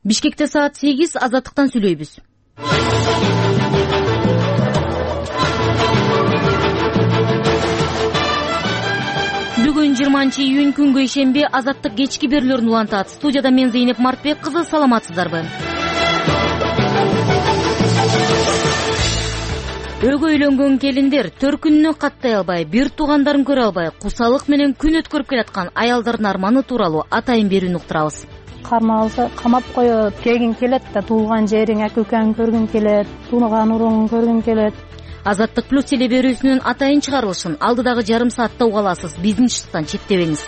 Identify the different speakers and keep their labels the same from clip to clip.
Speaker 1: Бишкекте саат 8 азаттыктан сүйлөйбүз. Бүгүн 20-июнь күнгө ишемби азаттык кечки берүүлөрүн улантат. Студияда мен Зейнеп Мартбек кызы, саламатсыздарбы? Өгө үйлөнгөн келиндер төркүнүнө каттай албай, бир туугандарын көрө албай, кусалык менен күн өткөрүп келаткан аялдардын арманы тууралуу атайын берүүнү уктурабыз.
Speaker 2: Кармалса камап коет, келгиң келет да туулган жериң, ака-укаңды көргүң келет, тууган уруңду көргүң келет.
Speaker 1: Азаттык плюс теле берүүсүнүн атайын чыгарылышын алдыдагы жарым саатта уга аласыз. Биздин шыттан четтебеңиз.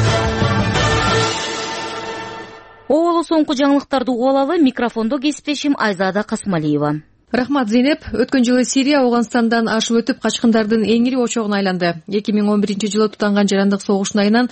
Speaker 1: Оболу соңку жаңылыктарды уга алалы. Микрофондо кесиптешим Айзада Касымалиева.
Speaker 3: Рахмат, Зейнеп. Өткөн жылы Сирия Афганистандан ашып өтүп качкындардын эң ири очогуна айланды. 2011-жылы тутанган жарандык согуштун айынан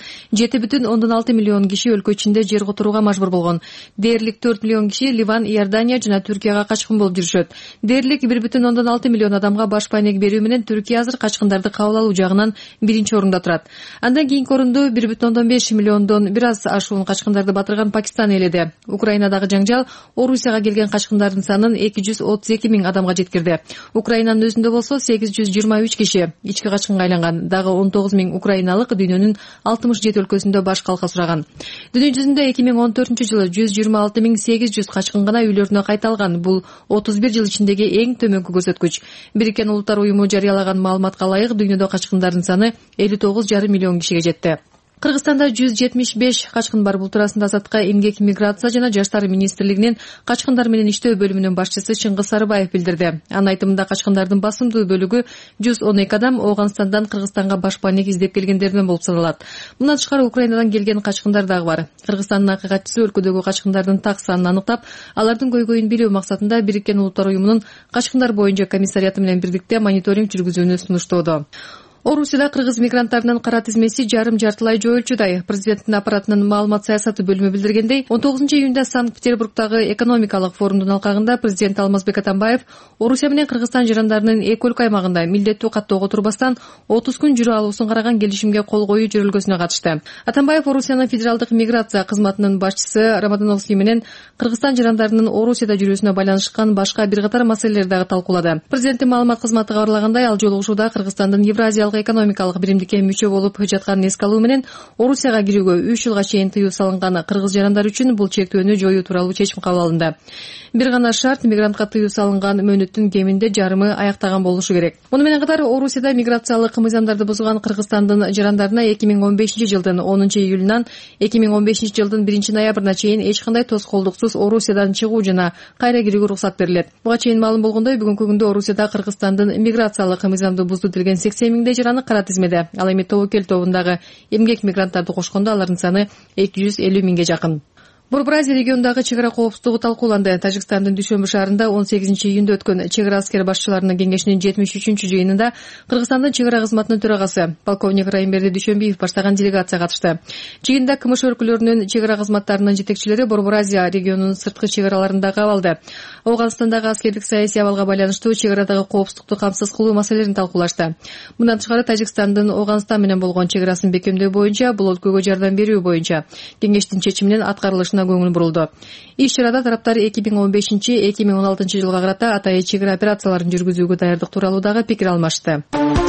Speaker 3: 7,6 миллион киши өлкө ичинде жер которууга мажбур болгон. Дээрлик 4 миллион киши Ливан, Иордания жана Түркияга качкын болуп жүрүшөт. Дээрлик 1,6 миллион адамга баш пайнек берүү менен Түркия азыр качкындарды кабыл алуу жагынан биринчи орунда турат. Андан кийинки орунду 1,5 миллиондон бир аз ашуун качкындарды батырган Пакистан ээледи. Украинадагы жаңжал Орусияга келген качкындардын санын 232 миң адамга жеткирди. Украинанын өзүндө болсо 823 киши ички качкынга айланган. Дагы 19 миң украиналык дүйнөнүн 67 өлкөсүндө баш калка сураган. Дүйнө жүзүндө 2014-жылы 126 миң 800 качкын гана үйлөрүнө кайта алган. Бул 31 жыл ичиндеги эң төмөнкү көрсөткүч. Бириккен Улуттар уюму жарыялаган маалыматка ылайык дүйнөдө качкындардын саны 59,5 миллион кишиге жетти. Кыргызстанда 175 качкын бар. Бул туурасында Азаттыкка эмгек, миграция жана жаштар министрлигинин качкындар менен иштөө бөлүмүнүн башчысы Чыңгыз Сарыбаев билдирди. Анын айтымында качкындардын басымдуу бөлүгү 112 адам Афганистандан Кыргызстанга баш пайнек издеп келгендерден болуп саналат. Мындан тышкары Украинадан келген качкындар дагы бар. Кыргызстандын акыйкатчысы өлкөдөгү качкындардын так санын аныктап, алардын көйгөйүн билүү максатында Бириккен Улуттар уюмунун качкындар боюнча комиссариаты менен бирдикте мониторинг жүргүзүүнү сунуштоодо. Орусияда кыргыз мигранттарынын кара тизмеси жарым-жартылай жоюлчудай. Президенттин аппаратынын маалымат саясаты бөлүмү билдиргендей, 19-июнда Санкт-Петербургдагы экономикалык форумдун алкагында президент Алмазбек Атамбаев Орусия менен Кыргызстан жарандарынын эки өлкө аймагында милдеттүү каттоого турбастан 30 күн жүрө алуусун караган келишимге кол коюу жөрөлгөсүнө катышты. Атамбаев Орусиянын федералдык миграция кызматынын башчысы Рамадановский менен Кыргызстан жарандарынын Орусияда жүрүүсүнө байланышкан башка бир катар маселелерди дагы талкуулады. Президенттин маалымат кызматы кабарлагандай, ал жолугушууда Кыргызстандын Евразиялык экономикалык биримдикке мүчө болуп жатканын эске алуу менен Орусияга кирүүгө 3 жылга чейин тыюу салынган кыргыз жарандары үчүн бул чектөөнү жоюу тууралуу чечим кабыл алынды. Бир гана шарт: мигрантка тыюу салынган мөөнөттүн кеминде жарымы аяктаган болушу керек. Муну менен катар Орусияда миграциялык мыйзамдарды бузган Кыргызстандын жарандарына 2015-жылдын 10-июлунан 2015-жылдын 1-ноябрына чейин эч кандай тоскоолдуксуз Орусиядан чыгуу жана кайра кирүүгө уруксат берилет. Буга чейин маалым болгондой, бүгүнкү күндө Орусияда Кыргызстандын миграциялык мыйзамды бузду делген 80 миңдей жараны кара тизмеде. Ал эми тобокел тобундагы эмгек мигранттарды кошкондо алардын саны 250 миңге жакын. Бурбразия регионундагы чек ара коопсуздугу талкууланды. Тажикстандын Дүйшөмбү шаарында 18-июнда өткөн чек ара аскер башчыларынын кеңешинин 73-жыйынында Кыргызстандын чек ара кызматынын төрагасы полковник Райымберди Дүйшөмбиев баштаган делегация катышты. Жыйында КМШ өлкөлөрүнүн чек ара кызматтарынын жетекчилери Бурбразия регионунун сырткы чек араларында кабыл алды. Афганистандагы аскердик саясий абалга байланыштуу чек арадагы коопсуздукту камсыз кылуу маселелерин талкуулашты. Мындан тышкары Тажикстандын Афганистан менен болгон чек арасын бекемдөө боюнча, бул өлкөгө жардам берүү боюнча кеңештин чечиминин аткарылышына көңүл бурулду. Иш чарада тараптар 2015-2016 жылга карата атайын чек ара операцияларын жүргүзүүгө даярдык тууралуу дагы пикир алмашты.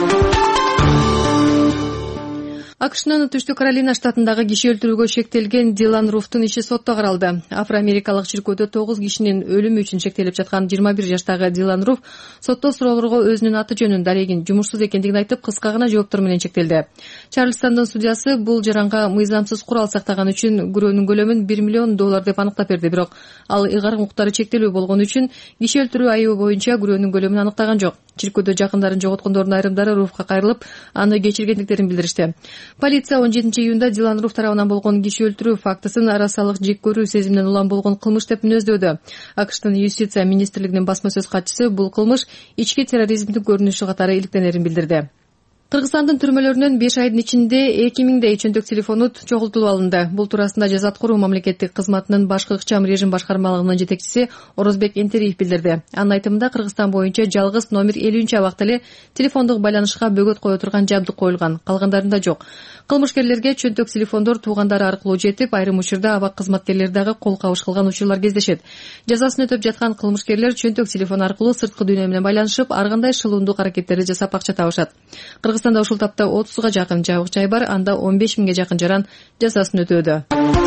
Speaker 3: АКШнын Түштүк Каролина штатындагы киши өлтүрүүгө шектелген Дилан Руфтун иши сотто каралды. Афро-америкалык чиркөөдө 9 кишинин өлүмү үчүн шектелип жаткан 21 жаштагы Дилан Руф сотто суроолорго өзүнүн аты жөнүн, дарегин, жумушсуз экендигин айтып, кыска гана жооптор менен чектелди. Чарльстандын судьясы бул жаранга мыйзамсыз курал сактаган үчүн күрөөнүн көлөмүн $1 миллион деп аныктап берди. Бирок ал ыйгарым укуктары чектелүү болгону үчүн киши өлтүрүү айыбы боюнча күрөөнүн көлөмүн аныктаган жок. Чиркөөдө жакындарын жоготкондордун айрымдары Руфка кайрылып, аны кечиргендиктерин билдиришти. Полиция 17-июнда Дилан Руф тарабынан болгон киши өлтүрүү фактысын расалык жек көрүү сезиминен улам болгон кылмыш деп мүнөздөөдө. АКШтын юстиция министрлигинин басма сөз катчысы бул кылмыш ички терроризмдин көрүнүшү катары иликтенерин билдирди. Кыргызстандын түрмөлөрүнөн 5 айдын ичинде 2000дей чөнтөк телефонут чогултулуп алынды. Бул туурасында Жаза аткаруу мамлекеттик кызматынын башкы ыкчам режим башкармалыгынын жетекчиси Орозбек Энтериев билдирди. Анын айтымында Кыргызстан боюнча жалгыз номер 50-абакта эле телефондук байланышка бөгөт кое турган жабдык коюлган, калгандарында жок. Кылмышкерлерге чөнтөк телефондор туугандары аркылуу жетип, айрым учурда абак кызматкерлери дагы кол кабыш кылган учурлар кездешет. Жазасын өтөп жаткан кылмышкерлер чөнтөк телефон аркылуу сырткы дүйнө менен байланышып, ар кандай шылуундук аракеттерди жасап акча табышат. Кыргызстанда ушул тапта 30га жакын жабык жай бар, анда 15 миңге жакын жаран жазасын өтөөдө.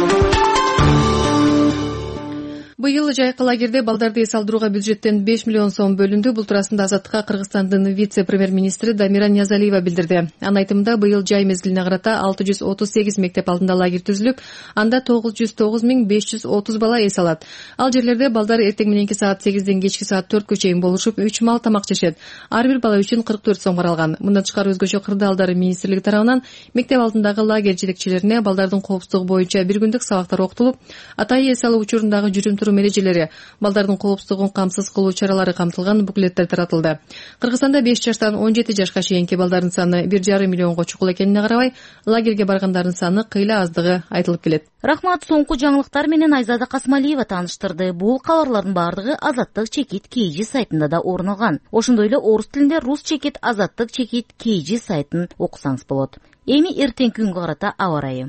Speaker 3: Быйыл жайкы лагерде балдарды эс алдырууга бюджеттен 5 миллион сом бөлүндү. Бул туурасында Азаттыкка Кыргызстандын вице-премьер-министри Дамира Ниязалиева билдирди. Анын айтымында быйыл жай мезгилине карата 638 мектеп алдында лагерь түзүлүп, анда 909.530 бала эс алат. Ал жерлерде балдар эртең мененки саат 8ден кечки саат 4кө чейин болушуп, 3 маал тамак жешет. Ар бир бала үчүн 44 сом каралган. Мындан тышкары өзгөчө кырдаалдары министрлиги тарабынан мектеп алдындагы лагерь жетекчилерине балдардын коопсуздугу боюнча бир күндүк сабактар окутулуп, атайы эс алуу учурундагы жүрүм эрежелери, балдардын коопсуздугун камсыз кылуу чаралары камтылган буклеттер таратылды. Кыргызстанда 5 жаштан 17 жашка чейинки балдардын саны 1,5 миллионго чукул экенине карабай, лагерге баргандардын саны кыйла аздыгы айтылып келет.
Speaker 1: Рахмат, соңку жаңылыктар менен Айзада Касмалиева тааныштырды. Бул кабарлардын бардыгы Азаттык чекит KG сайтында да орун алган. Ошондой эле орус тилинде Рус чекит Азаттык чекит KG сайтын окусаңыз болот. Эми эртеңки күнгө карата аба ырайы.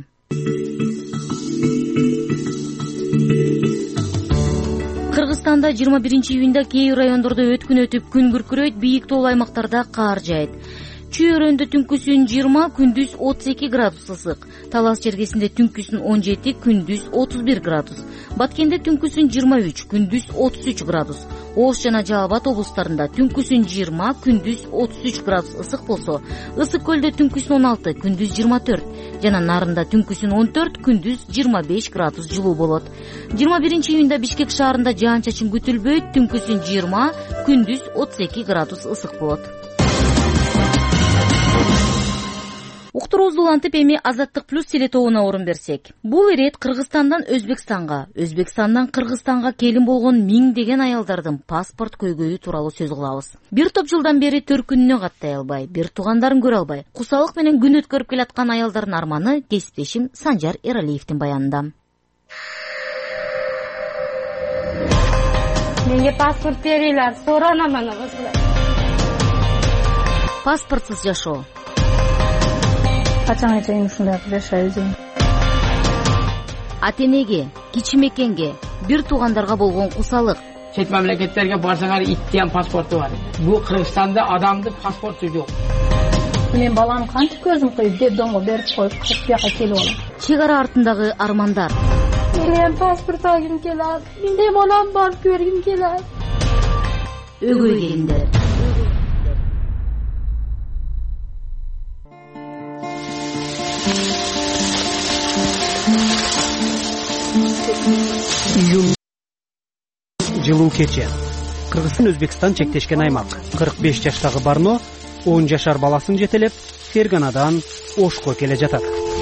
Speaker 1: Кыргызстанда 21-июнда кээ райондордо өткүн өтүп күн күркүрөйт, бийик тоолуу аймактарда кар жаайт. Чүй-өрөндө түнкүсүн 20, күндүз 32 градус ысык. Талас чергесинде түнкүсүн 17, күндүз 31 градус. Баткенде түнкүсүн 23, күндүз 33 градус. Ош жана Жалал Абад облустарында түнкүсүн 20, күндүз 33 градус ысык болсо, Ысык көлдө түнкүсүн 16, күндүз 24, жана Нарында түнкүсүн 14, күндүз 25 градус жылуу болот. 21-июнда Бишкек шаарында жаан-чачын күтүлбөйт, түнкүсүн 20, күндүз 32 градус ысык болот. Уктуруубузду улантып, эми Азаттык плюс телетобуна орун берсек. Бул ирет Кыргызстандан Өзбекстанга, Өзбекстандан Кыргызстанга келин болгон миңдеген аялдардын паспорт көйгөйү тууралуу сөз кылабыз. Бир топ жылдан бери төркүнүнө каттай албай, бир туугандарын көрө албай, кусалык менен күн өткөрүп келаткан аялдардын арманы кесиптешим Санжар Эралиевдин баянында.
Speaker 4: Менге паспорт бериңер, соранаман осулай.
Speaker 1: Паспортсуз жашоо.
Speaker 2: Качанга чейин ушундай жашайбыз.
Speaker 1: Ата-энеге, кичи мекенге, бир туугандарга болгон кусалык.
Speaker 5: Чет мамлекеттерге барсаңар иттен паспорту бар. Бул Кыргызстанда адамдын паспорту жок.
Speaker 2: Мен балам кантип көзүм коюп деддонго берип коюп, бияка келип алам.
Speaker 1: Чек ара артындагы армандар.
Speaker 4: Мен паспорт алгым келет. Менде балам бар, көргүм келет.
Speaker 1: Өгөй келиндер.
Speaker 6: Июнь жылуу кече. Кыргызстан Өзбекстан чектешкен аймак. 45 жаштагы Барно 10 жашар баласын жетелеп, Ферганадан Ошко келе жатат.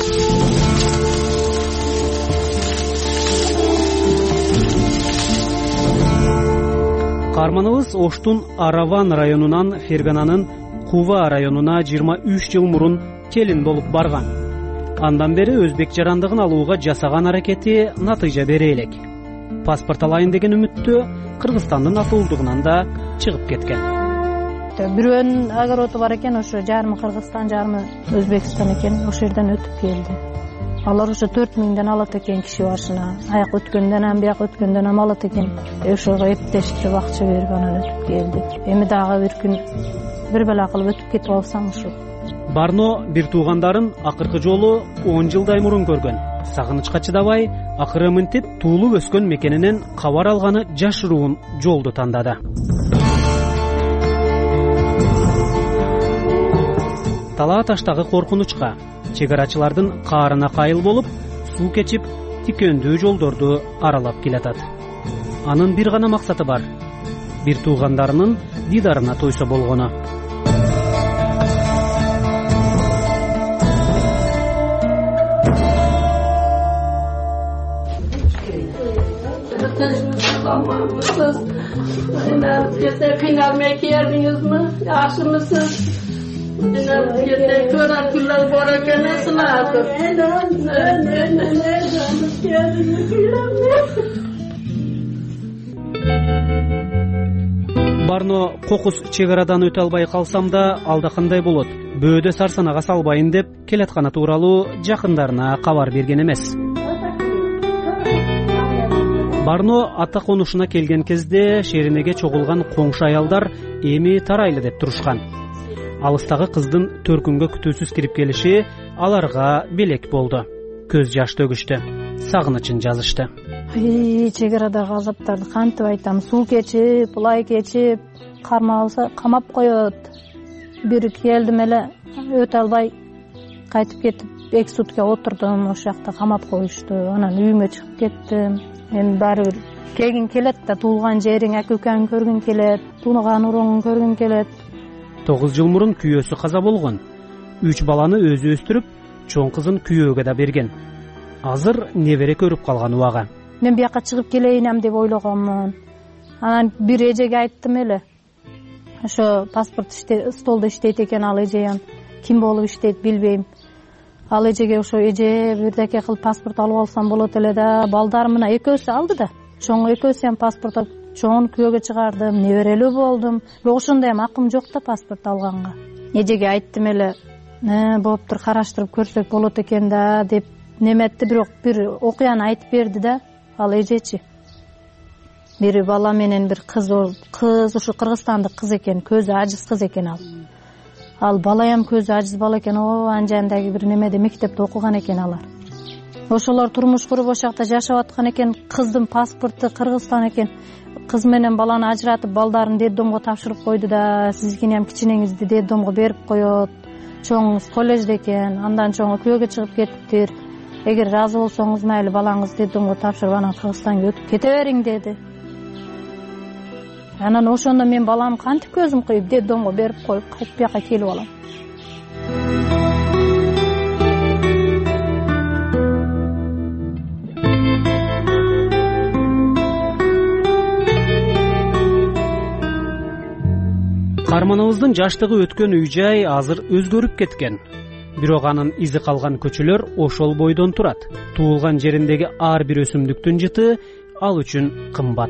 Speaker 6: Карманыбыз Оштун Араван районунан Фергананын Кува районуна 23 жыл мурун келин болуп барган. Андан бери өзбек жарандыгын алууга жасаган аракети натыйжа бере элек. Паспорт алайын деген үмүттө Кыргызстандын асуулдугунан да чыгып кеткен.
Speaker 2: Бирөөнүн огороду бар экен, ошо жарымы Кыргызстан, жарымы Өзбекстан экен, ошол жерден өтүп келди. Алар ошо 4 миңден алат экен киши башына. Аяк өткөндөн ам, бияк өткөндөн ам алат экен. Ошого эптештирип акча берип анан өтүп келди. Эми дагы бир күн бир бала кылып өтүп кетип алсам ушу.
Speaker 6: Барно бир туугандарын акыркы жолу 10 жылдай мурун көргөн. Сагынычка чыдабай, акыры мынтип туулуп өскөн мекенинен кабар алганы жашыруун жолду тандады. Талаа таштагы коркунучка, чегарачылардын каарына кайыл болуп, суу кечип, тикөндүү жолдорду аралап келатат. Анын бир гана максаты бар: бир туугандарынын дидарына тойсо болгону.
Speaker 4: Siz kıyналмай келдиңизби? Жакшымысыз?
Speaker 6: Барно кокус чек арадан өтө албай калсам да алда кандай болот, бөөдө сарсанага салбайын деп келатканы тууралуу жакындарына кабар берген эмес. Барно ата конушуна келген кезде шеренеге чогулган коңшу аялдар эми тарайлы деп турушкан. Алыстагы кыздын төркүнгө күтүүсүз кирип келиши аларга белек болду. Көз жаш төгүштү, сагынычын жазышты.
Speaker 2: Чек арадагы азаптарды кантип айтам, суу кечип, булай кечип, кармалса камап коет. Бир келдим эле, өтө албай кайтып кетип 2 сутка отурдум, ошол жакта камап коюшту. Анан үйүмө чыгып кеттим. Эми баары бир келгиң келет да, туулган жериң, ака укаңды көргүң келет, тууган уруңду көргүң келет.
Speaker 6: 9 жыл мурун күйөөсү каза болгон. 3 баланы өзү өстүрүп, чоң кызын күйөөгө да берген. Азыр небере көрүп калган убага.
Speaker 2: Мен бияка чыгып келейинем деп ойлогонмун. Анан бир эжеге айттым эле. Ошо паспорт столдо иштейт экен ал эже, ким болуп иштейт билбейм. Ал эжеге ошо эже бирдеке кылып паспорт алып алсам болот эле да, балдарым мына экөөсү алды да. Чоң экөөсү ham паспорт алып, чоң күйөөгө чыгардым, неберелүү болдум. Бирок ошондой ham акым жок да паспорт алганга. Эжеге айттым эле, болуптур, караштырып көрсөк болот экен да деп неметти, бирок бир окуяны айтып берди да. Ал эжечи бир бала менен бир кыз ушу кыргызстандык кыз экен, көзү ажиз кыз экен ал. Ал бала ham көзү ажиз бала экен, анжандагы бир немеде мектепте окуган экен алар. Ошолор турмуш куруп ошол жакта жашап аткан экен, кыздын паспорту Кыргызстан экен. Кыз менен баланы ажыратып, балдарын детдомго тапшырып койду да, сиздикини ham кичинеңизди детдомго берип коет. Чоңуңуз коллежде экен, андан чоңу күйөөгө чыгып кетиптир. Эгер разы болсоңуз майли балаңызды детдомго тапшырып, анан Кыргызстанга өтүп кете бериң деди. Анан ошондо мен баламды кантип көзүм кыйып детдомго берип коюп, кайтып бияка келип алам.
Speaker 6: Каарманыбыздын жаштыгы өткөн үй-жай азыр өзгөрүп кеткен. Бирок анын изи калган көчөлөр ошол бойдон турат. Туулган жериндеги ар бир өсүмдүктүн жыты ал үчүн кымбат.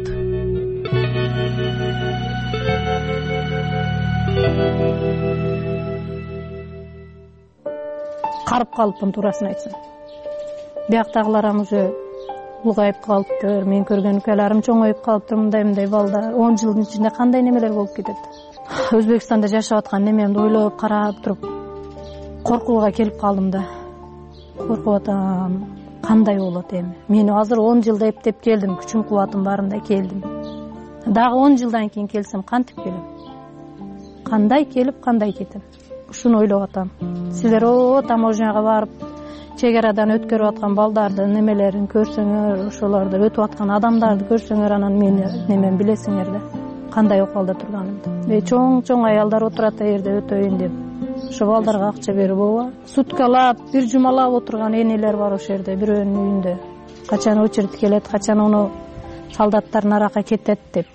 Speaker 2: Карып калыпмын, туурасын айтсам. Бияктагыларым уже улгайып калыптыр, мен көргөн укаларым чоңоюп калыптыр, мындай балдар 10 жылдын ичинде кандай немелер болуп кетет. Өзбекстанда жашап аткан немемди ойлоп карап туруп коркууга келип калдым да. Коркуп атам, кандай болот эми? Мен азыр 10 жылда эптеп келдим, күчүм кубатым барында келдим. Дагы 10 жылдан кийин келсем кантип келем? Кандай келип, кандай кетем? Ушуну ойлоп атам. Силер таможняга барып, чек арадан өткөрүп аткан балдардын немелерин көрсөңөр, ошолорду өтүп аткан адамдарды көрсөңөр, анан мени немен билесиңер да. Кандай окуалда турганымды. Чоң аялдар отурат жерде өтөйүн деп. Ошо балдарга акча берип ооба. Суткалап, бир жумалап отурган энелер бар ошол жерде, бирөөнүн үйүндө. Качан очередь келет, качан ону солдаттар нарака кетет деп.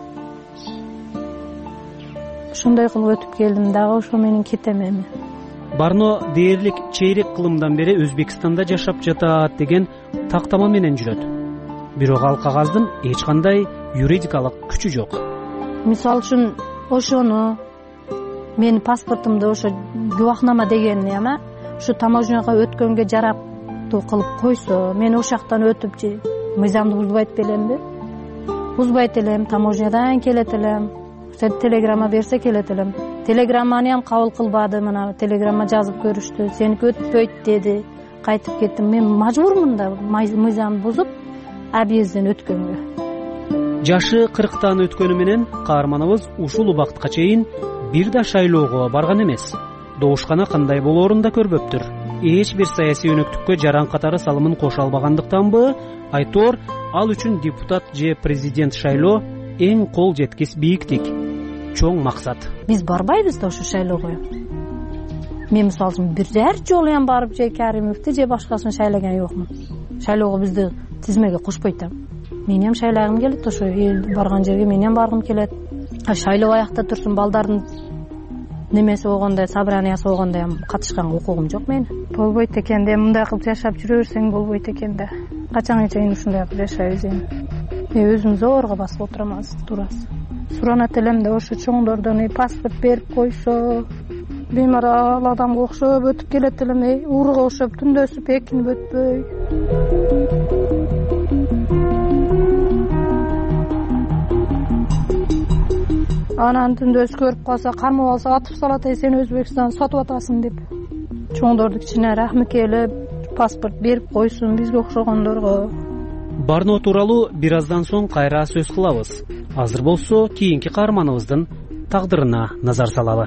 Speaker 2: Ошондой кылып өтүп келдим дагы, ошо менен кетем эми.
Speaker 6: Барно дээрлик чейрек кылымдан бери Өзбекстанда жашап жатат деген тактама менен жүрөт. Бирок ал кагаздын эч кандай юридикалык күчү жок.
Speaker 2: Мисалы үчүн ошону менин паспортумду ошо губахнама дегенни ошо таможняга өткөнгө жарактуу кылып койсо, мен ошол жактан өтүп мыйзамды бузбайт белемби? Бузбайт элем, таможнядан келет элем. Телеграмма берсе келет элем. Телеграмманы ham кабыл кылбады, мына телеграмма жазып көрүштү. Сеники өтпөйт деди. Кайтып кеттим. Мен мажбурмун да мыйзамды бузуп, объезден өткөнгө.
Speaker 6: Жашы 40тан өткөнү менен каарманыбыз ушул убакытка чейин бир да шайлоого барган эмес. Добушкана кандай болоорун да көрбөптүр. Эч бир саясий өнөктүккө жаран катары салымын кошо албагандыктанбы, айтор ал үчүн депутат же президент шайлоо эң кол жеткис бийиктик, чоң максат. Биз
Speaker 2: барбайбыз да ошо шайлоого. Мен мисалы үчүн бир жолу ham барып же Каримовду же башкасын шайлаган жокмун. Шайлоого бизди тизмеге кошпойт. Мен ham шайлагым келет, ошо эл барган жерге мен ham баргым келет. Шайлоо аякта турсун, балдардын немеси болгондо, собраниясы болгондо катышканга укугум жок менин. Болбойт экен да, мындай кылып жашап жүрө берсең болбойт экен да. Качанга чейин ушундай кылып жашайбыз эми. Өзүм зорго басып отурам азыр турасы. Суранат элем да ошо чоңдордон паспорт берип койсо, беймарал адамга окшоп өтүп келет элем, ууруга окшоп түндөсүп экинип өтпөй. Анан түндөсү көрүп калса, кармап алса, атып салат, сен Өзбекстанды сатып атасың деп. Чоңдорду кичине рахмет келип, паспорт берип койсун бизге окшогондорго.
Speaker 6: Барно тууралуу бир аздан соң кайра сөз кылабыз. Азыр болсо кийинки каарманыбыздын тагдырына назар салалы.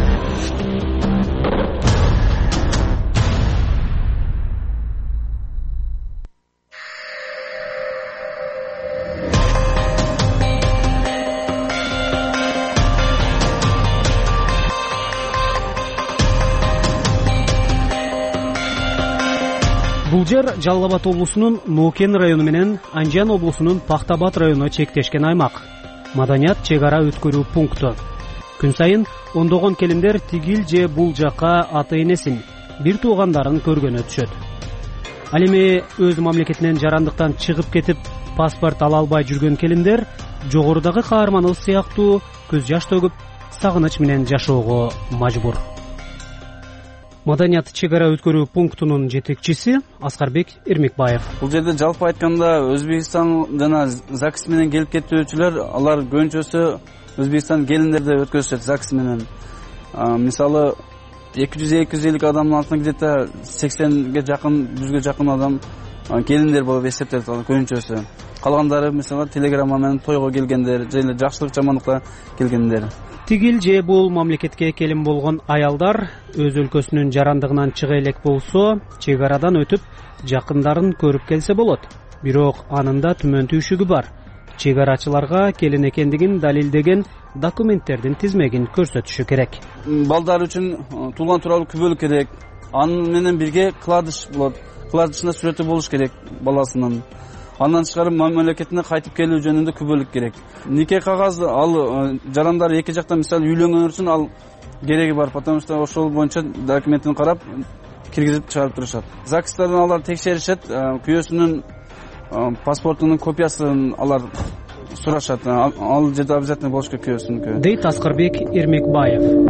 Speaker 6: Бул жер Жалал Абад облусунун Нокен району менен Анжан облусунун Пахтабад району чектешкен аймак. Маданият чек ара өткөрүү пункту. Күн сайын ондогон келиндер тигил же бул жакка ата-энесин, бир туугандарын көргөнү өтүшөт. Ал эми өз мамлекетинен жарандыктан чыгып кетип, паспорт ала албай жүргөн келиндер жогорудагы каарманыбыз сыяктуу көз жаш төгүп, сагыныч менен жашоого мажбур. Маданият чек ара өткөрүү пунктунун жетекчиси Аскарбек Эрмекбаев.
Speaker 7: Бул жерде жалпы айтканда Өзбекстан жана ЗАГС менен келип кетүүчүлөр, алар көбүнчөсү Өзбекстан келиндерди өткөзүшөт ЗАГС менен. Мисалы 200-250 адамдын артынан где-то 80ге жакын, 100ге жакын адам келиндер болуп эсептелет көбүнчөсү. Калгандары мисалы телеграмма менен тойго келгендер, же эле жакшылык жамандыкка келгендер.
Speaker 6: Тигил же бул мамлекетке келин болгон аялдар өз өлкөсүнүн жарандыгынан чыга элек болсо, чек арадан өтүп, жакындарын көрүп келсе болот. Бирок анын да түмөн түйшүгү бар. Чек арачыларга келин экендигин далилдеген документтердин тизмегин көрсөтүшү керек.
Speaker 7: Балдар үчүн туулган тууралуу күбөлүк керек. Анын менен бирге кладыш болот. Кладышында сүрөтү болуш керек баласынын. Андан тышкары мамлекетине кайтып келүү жөнүндө күбөлүк керек. Нике кагазы ал жарандар эки жактан мисалы үйлөнгөн үчүн ал кереги бар, потому что ошол боюнча документин карап киргизип чыгарып турушат. ЗАГСтардан алар текшеришет, күйөөсүнүн паспортунун копиясын алар сурашат. Ал жерде обязательно болуш керек күйөөсүнүн.
Speaker 6: Дейт Аскарбек Эрмекбаев.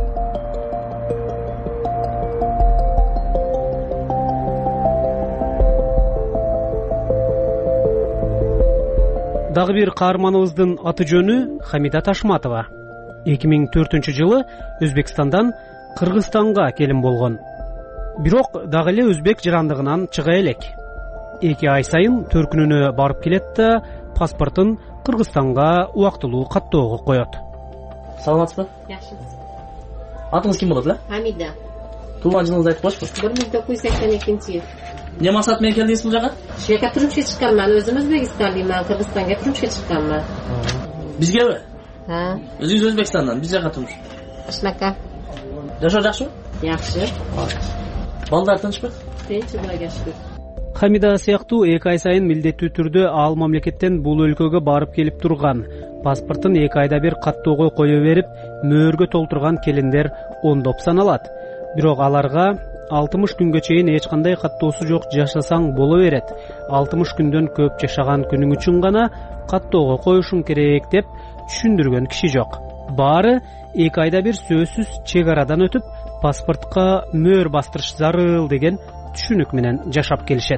Speaker 6: Дагы бир каарманыбыздын аты жөнү Хамида Ташматова. 2004-жылы Өзбекстандан Кыргызстанга келин болгон. Бирок дагы эле өзбек жарандыгынан чыга элек. 2 ай сайын төркүнүнө барып келет да паспортун Кыргызстанга убактылуу каттоого коет.
Speaker 8: Саламатсызбы?
Speaker 4: Жакшысыз.
Speaker 8: Атыңыз ким болот эле?
Speaker 4: Хамида.
Speaker 8: Туулган жылыңызды айтып коюшпу?
Speaker 4: 1982-жылы.
Speaker 8: Эмне максат менен келдиңиз бул жака?
Speaker 4: Шека турмушка чыкканмын. Өзүм Өзбекстандамын, Кыргызстанга турмушка чыкканмын.
Speaker 8: Бизгеби?
Speaker 4: Өзүңүз
Speaker 8: Өзбекстандан, биз жака турмуш.
Speaker 4: Ушунака.
Speaker 8: Жашоо жакшыбы?
Speaker 4: Жакшы.
Speaker 8: Балдар тынчпы?
Speaker 4: Тынч, Кудайга шүгүр.
Speaker 6: Хамида сыяктуу 2 ай сайын милдеттүү түрдө ал мамлекеттен бул өлкөгө барып келип турган. Паспортун 2 айда бир каттоого кое берип, мөөргө толтурган келиндер ондоп саналат. Бирок аларга 60 күнгө чейин эч кандай каттоосу жок жашасаң боло берет. 60 күндөн көп жашаган күнүң үчүн гана каттоого коюшуң керек деп түшүндүргөн киши жок. Баары 2 айда бир сөзсүз чек арадан өтүп, паспортко мөөр бастырыш зарыл деген түшүнүк менен жашап келишет.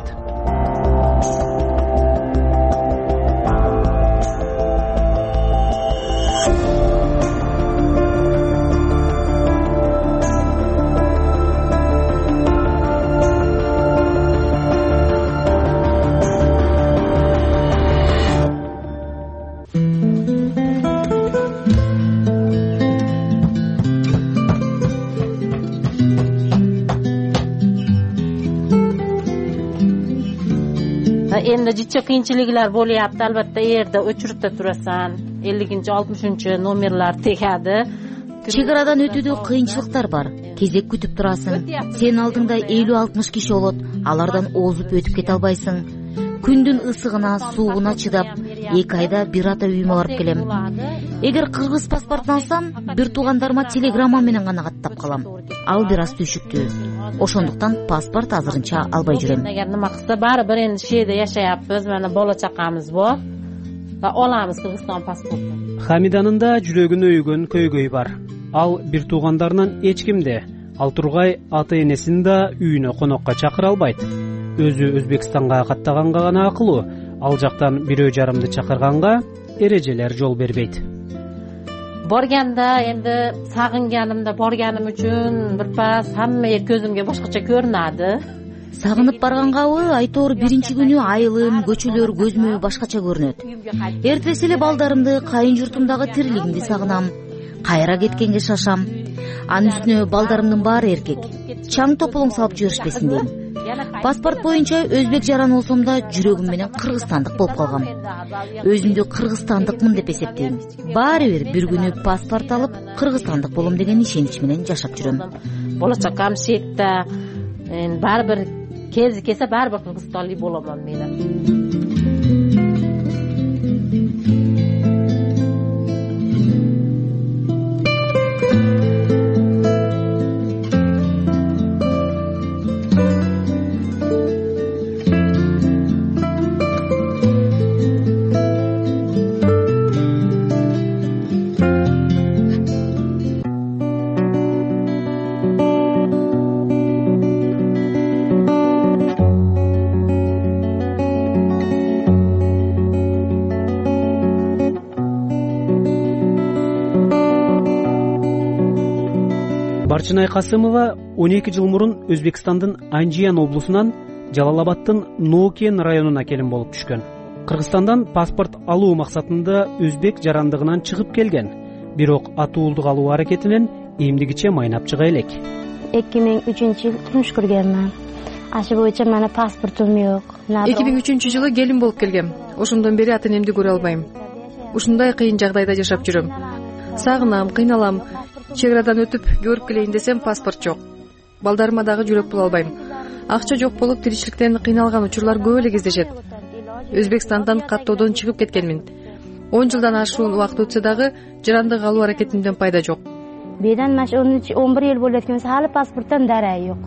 Speaker 9: Endi jicha qiyinchiliklar bo'lyapti. Albatta, yerda o'chiribda turasan. 50-60 nomerlar tegadi.
Speaker 1: Чек арадан өтүүдө кыйынчылыктар бар. Кезек күтүп турасың. Сен алдыңда 50-60 киши болот. Алардан озуп өтүп кете албайсың. Күндүн ысыгына, суугуна чыдап, 2 айда бир ата үйүмө барып келем. Эгер кыргыз паспортун алсам, бир туугандарыма телеграмма менен гана каттап калам. Ал бир аз түйшүктүү. Ошондуктан паспорт азырынча албай жүрөм.
Speaker 9: Эгер нема кылса баары бир энди шейде жашаяпбыз, мана бала чакамыз бар. Оламыз Кыргызстан паспортун.
Speaker 6: Хамиданын да жүрөгүнө үйгөн көйгөй бар. Ал бир туугандарынан эч кимди, ал тургай ата-энесин да үйүнө конокко чакыра албайт. Өзү Өзбекстанга каттаганга гана акылуу, ал жактан бирөө жарымды чакырганга эрежелер жол бербейт.
Speaker 9: Borganda endi sag'inganimda borganim uchun birpas hamma көзүмгө башкача көрүнөдү.
Speaker 1: Сагынып баргангабы, айтор биринчи күнү айылым, көчөлөр көзүмө башкача көрүнөт. Эртеси эле балдарымды, кайын журтумдагы тирилигимди сагынам. Кайра кеткенге шашам. Анын үстүнө балдарымдын баары эркек. Чаң тополоң салып жиберишпесин дейм. Паспорт боюнча өзбек жаран болсом да жүрөгүм менен кыргызстандык болуп калгам. Өзүмдү кыргызстандыкмын деп эсептейм. Баары бир күнү паспорт алып кыргызстандык болом деген ишенич менен жашап жүрөм.
Speaker 9: Болачакам шекте баары бир кези келсе баары бир кыргызстанлык боломун мен.
Speaker 6: Барчынай Касымова 12 жыл мурун Өзбекстандын Анжиян облусунан Жалалабадтын Нокен районуна келин болуп түшкөн. Кыргызстандан паспорт алуу максатында өзбек жарандыгынан чыгып келген. Бирок атуулдук алуу аракетинен эмдигиче майнап чыга элек.
Speaker 4: 2003-жыл турмуш көргөнмүн. Ашы боюнча мана паспортум жок.
Speaker 3: 2003-жылы келин болуп келгем. Ошондон бери ата-энемди көрө албайм. Ушундай кыйын жагдайда жашап жүрөм. Сагынам, кыйналам. Чек арадан өтүп көрүп келейин десем паспорт жок. Балдарыма дагы жүрөк боло албайм. Акча жок болуп тиричиликтен кыйналган учурлар көп эле кездешет. Өзбекстандан каттоодон чыгып кеткенмин. 10 жылдан ашуун убакыт өтсө дагы жарандык алуу аракетимден пайда жок.
Speaker 4: Бедан маш 11 жыл болуп кеткен хали паспорттон дарай жок.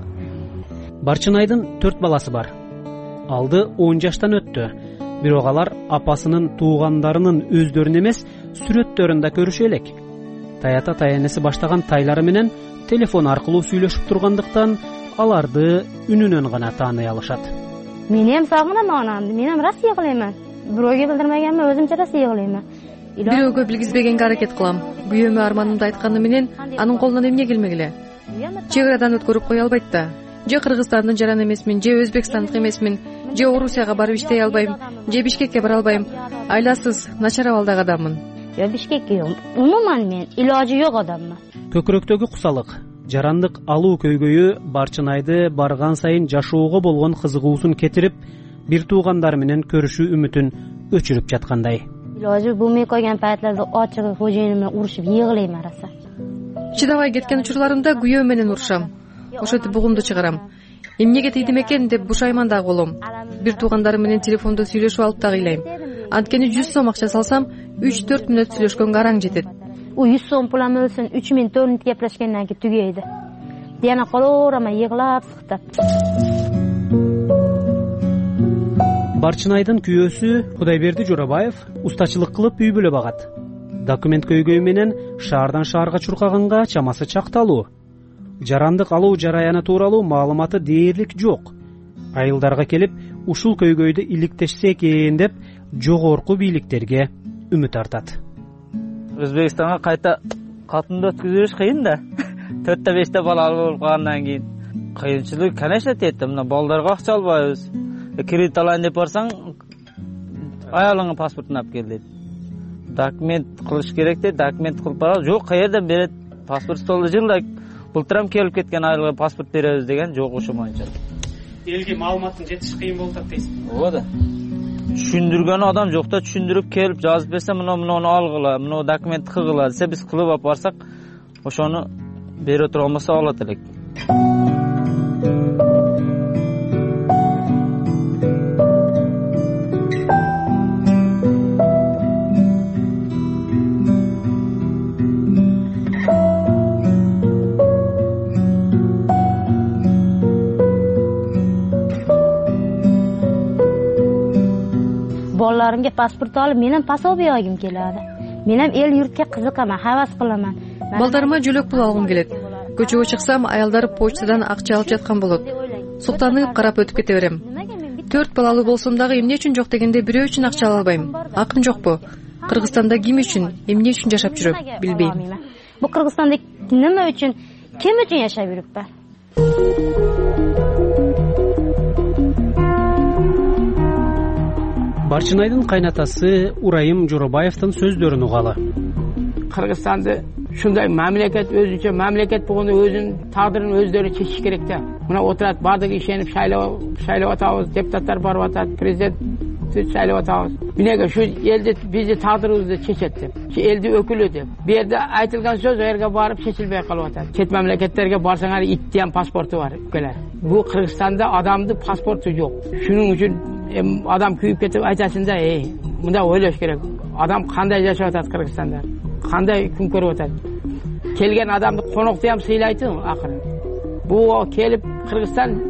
Speaker 6: Барчынайдын 4 баласы бар. Алды 10 жаштан өттү. Бирок алар апасынын туугандарынын өздөрүн эмес, сүрөттөрүн да көрүшө элек. Таята таянеси баштаган тайлары менен телефон аркылуу сүйлөшүп тургандыктан аларды үнүнөн гана тааный алышат.
Speaker 4: Мен эм сагынам анамды, мен эм Россия кылайман. Бирөөгө билдирмегенмен өзүмчө Россия кылайман.
Speaker 3: Бирөөгө билгизбегенге аракет кылам. Күйөөмө арманымды айтканы менен анын колунан эмне келмегиле? Чек арадан өткөрүп кое албайт да. Же Кыргызстандын жаран эмесмин, же Өзбекстандык эмесмин, же Орусияга барып иштей албайм, же Бишкекке бара албайм. Айласыз, начар абалдагы адаммын.
Speaker 4: Я Бишкекке жок. Умуман мен илажы жок адаммын.
Speaker 6: Көкүрөктөгү кусалык, жарандык алуу көйгөйү Барчынайды барган сайын жашоого болгон кызыгуусун кетирип, бир туугандары менен көрүшүү үмүтүн өчүрүп жаткандай.
Speaker 4: Илажы булмай койгон паятларда ачыгы кожоюм менен урушуп йыгылайм араса.
Speaker 3: Чыдабай кеткен учурларымда күйөөм менен урушам. Ошентип бугумду чыгарам. Эмнеге тийдим экен деп бушайман дагы болом. Бир туугандарым менен телефондо сүйлөшүп алып дагы ыйлайм. Анткени 100 сом акча салсам 3-4 мүнөт сүйлөшкөнгө араң жетет.
Speaker 4: 100 сом пулам өлсүн 3 минут 4 мүнөт кеплешкенден кийин түгөйдү. Дияна колоорама йыгылап сыктап.
Speaker 6: Барчынайдын күйөөсү Кудайберди Жорабаев устачылык кылып үй бүлө багат. Документ көйгөйү менен шаардан шаарга чуркаганга чамасы чакталуу. Жарандык алуу жараяны тууралуу маалыматы дээрлик жок. Айылдарга келип, ушул көйгөйдү иликтешсе экен деп жогорку бийликтерге үмүт артат.
Speaker 7: Өзбекстанга кайта катынды өткүзүш кыйын да. 4-5 балалы болуп калгандан кийин кыйынчылык, конечно, тетти. Мына балдарга акча албайбыз. Кредит алайын деп барсаң, аялыңа паспортун алып кел дейт. Документ кылыш керек дейт, документ кылып бара. Жок, каерден берет? Паспорт столдо жылда былтырам келип кеткен айылга паспорт беребиз деген жок ошо боюнча.
Speaker 6: Элге маалыматын жетиш кыйын болуп атат дейсизби?
Speaker 7: Ооба да. Түшүндүргөн адам жок да, түшүндүрүп келип жазып берсе, муну алгыла, муну документ кылгыла десе, биз кылып алып барсак, ошону бере турган болсо алат элек.
Speaker 4: bolalarimga pasport olib men ham пособие olgim keladi. Men ham el yurtga qiziqaman, havas qilaman.
Speaker 3: Балдарыма жөлөк пул алгым келет. Көчөгө чыксам, аялдар почтадан акча алып жаткан болот. Суктанып карап өтүп кете берем. 4 балалуу болсом дагы эмне үчүн жок дегенде бирөө үчүн акча ала албайм. Акым жокпу? Кыргызстанда ким үчүн, эмне үчүн жашап жүрөм, билбейм.
Speaker 4: Бу Кыргызстанда неме үчүн, ким үчүн жашап жүрүпмүн?
Speaker 6: Барчынайдын кайнатасы Урайым Жоробаевдин сөздөрүн угалы.
Speaker 5: Кыргызстанды шундай мамлекет өзүнчө мамлекет болгондо өзүнүн тагдырын өздөрү чечиш керек да. Мына отурат бардыгы ишенип шайлап атабыз, депутаттар барып атат, президент шайлап атабыз. Эмнеге ушу элди бизди тагдырыбызды чечет деп. Ушу элди өкүлү деп. Бу жерде айтылган сөз о жерге барып чечилбей калып атат. Чет мамлекеттерге барсаңар иттен паспорту бар өлкелер. Бу Кыргызстанда адамдын паспорту жок. Шунун үчүн адам күйүп кетип айтасың да, мында ойлош керек. Адам кандай жашап атат Кыргызстанда? Кандай күн көрүп атат? Келген адамды конокту ham сыйлайты акыры. Бу келип Кыргызстан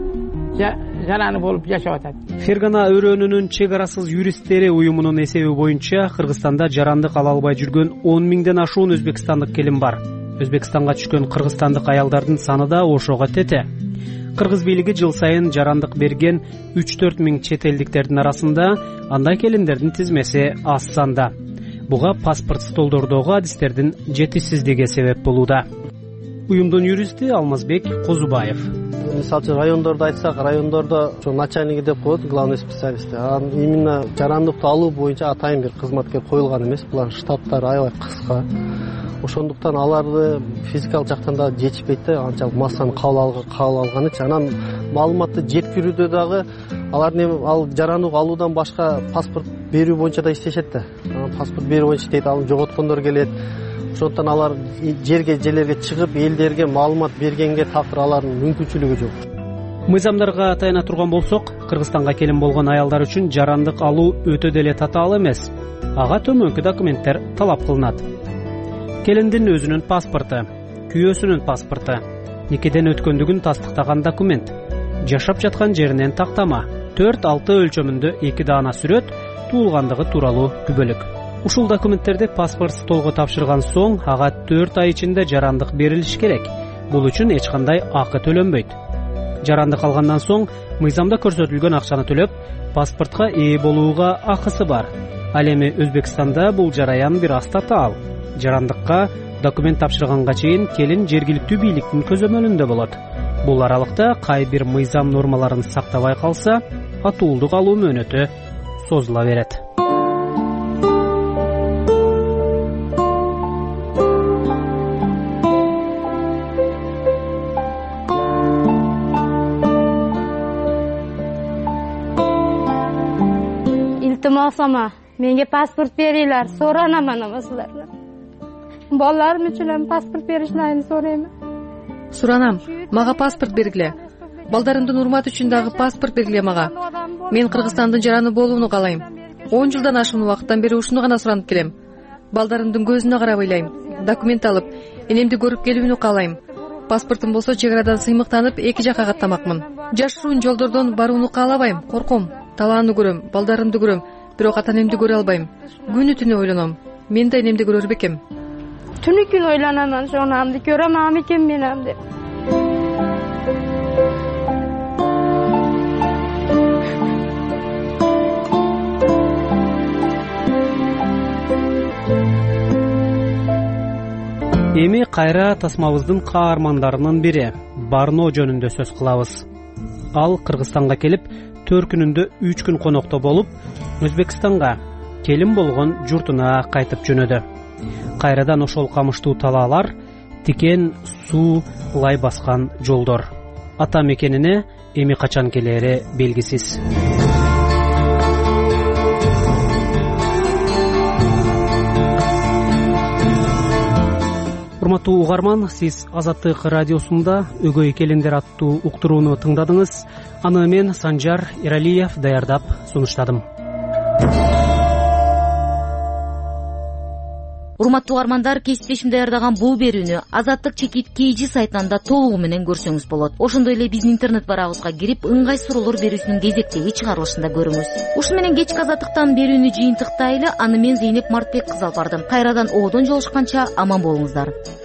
Speaker 5: жараны болуп жашап атат.
Speaker 6: Фергана өрөөнүнүн чек арасыз юристтери уюмунун эсеби боюнча Кыргызстанда жарандык ала албай жүргөн 10 миңден ашуун өзбекстандык келин бар. Өзбекстанга түшкөн кыргызстандык аялдардын саны да ошого тете. Кыргыз бийлиги жыл сайын жарандык берген 3-4 миң чет элдиктердин арасында андай келиндердин тизмеси аз санда. Буга паспорт столдордогу адистердин жетишсиздиги себеп болууда. Уюмдун юристи Алмазбек Козубаев.
Speaker 10: Мисалы үчүн райондордо айтсак, райондордо ошо начальниги деп коет, главный специалисти. Именно жарандыкты алуу боюнча атайын бир кызматкер коюлган эмес. Булар штаттары аябай кыска. Ошондуктан аларды физикалык жактан да жетишпейт да, анчалык массаны кабыл алган үчүн. Анан маалыматты жеткирүүдө дагы алардын ал жарандык алуудан башка паспорт берүү боюнча да иштешет да. Паспорт берүү боюнча иштейт, ал жоготкондор келет. Ошондуктан алар жерлерге чыгып, элдерге маалымат бергенге такыр алардын мүмкүнчүлүгү жок.
Speaker 6: Мыйзамдарга таяна турган болсок, Кыргызстанга келин болгон аялдар үчүн жарандык алуу өтө деле татаал эмес. Ага төмөнкү документтер талап кылынат. Келиндин өзүнүн паспорту, күйөөсүнүн паспорту, никеден өткөндүгүн тастыктаган документ, жашап жаткан жеринен тактама, 4-6 өлчөмүндө 2 даана сүрөт, туулгандыгы тууралуу күбөлүк. Ушул документтерди паспорт столго тапшырган соң ага 4 ай ичинде жарандык берилиш керек. Бул үчүн эч кандай акы төлөнбөйт. Жарандык алгандан соң мыйзамда көрсөтүлгөн акчаны төлөп, паспортко ээ болууга акысы бар. Ал эми Өзбекстанда бул жараян бир аз татаал. Жарандыкка документ тапшырганга чейин келин жергиликтүү бийликтин көзөмөлүндө болот. Бул аралыкта кай бир мыйзам нормаларын сактабай калса, атуулдук алуу мөөнөтү созула берет.
Speaker 4: Iltimosama, menga pasport beringlar, so'ranaman ama sizlardan. Bolalarim uchun ham pasport berishlarini so'rayman.
Speaker 3: Суранам, мага паспорт бергиле. Балдарымдын урматы үчүн дагы паспорт бергиле мага. Мен Кыргызстандын жараны болууну каалайм. 10 жылдан ашуун убакыттан бери ушуну гана суранып келем. Балдарымдын көзүнө карап ыйлайм. Документ алып, энемди көрүп келүүнү каалайм. Паспортум болсо чек арадан сыймыктанып, эки жакка каттамакмын. Жашыруун жолдордон барууну каалабайм, корком. Талааны көрөм, балдарымды көрөм, бирок ата энемди көрө албайм. Күнү түнү ойлоном. Мен да энемди көрөр бекем.
Speaker 4: Түнү күн ойланаман, шонамды көрөм экен мен ham деп.
Speaker 6: Эми кайра тасмабыздын каармандарынын бири Барно жөнүндө сөз кылабыз. Ал Кыргызстанга келип, 4 күнүндө 3 күн конокто болуп, Өзбекстанга келин болгон журтуна кайтып жөнөдү. Кайрадан ошол камыштуу талаалар, тикен суу лай баскан жолдор. Ата мекенине эми качан келери белгисиз. Урматтуу угарман, сиз Азаттык радиосунда Өгөй келиндер аттуу уктурууну тыңдадыңыз. Аны мен Санжар Эралиев даярдап сунуштадым.
Speaker 1: урматтуу угармандар, кесиптешим даярдаган бул берүүнү Азаттык чекит KG сайтынан да толугу менен көрсөңүз болот. Ошондой эле биздин интернет барагыбызга кирип, ыңгай суроолор берүүсүнүн кезектеги чыгарылышын да көрүңүз. Ушуну менен кечки Азаттыктан берүүнү жыйынтыктайлы. Аны мен Зейнеп Мартбек кызы алып бардым. Кайрадан оодон жолугушканча аман болуңуздар.